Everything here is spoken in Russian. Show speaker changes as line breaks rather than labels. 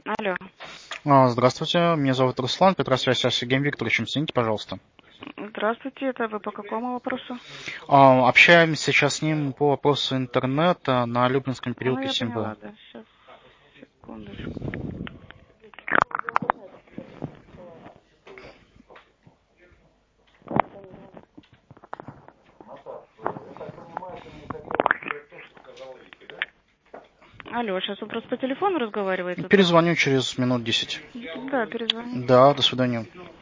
Алло.
Здравствуйте, меня зовут Руслан, Петросвязь с Сергеем Викторовичем, соедините, пожалуйста.
Здравствуйте, это вы по какому вопросу?
Общаемся сейчас с ним по вопросу интернета на Люблинском
Ну,
переулке
я
7Б.
поняла, да. Сейчас, секундочку. Алло, сейчас вы просто по телефону разговариваете, да?
Перезвоню через минут 10.
Да, перезвоните.
Да, до свидания.